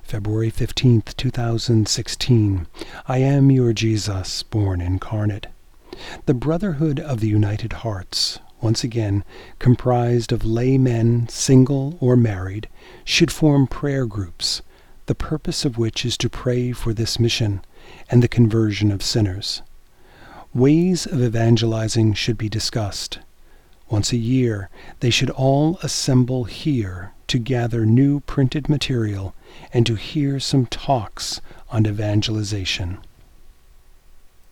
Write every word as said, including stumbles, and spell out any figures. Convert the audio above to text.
February fifteenth, two thousand sixteen. I am your Jesus, born incarnate. The Brotherhood of the United Hearts, once again comprised of laymen, single or married, should form prayer groups, the purpose of which is to pray for this mission and the conversion of sinners. Ways of evangelizing should be discussed. Once a year, they should all assemble here to gather new printed material and to hear some talks on evangelization.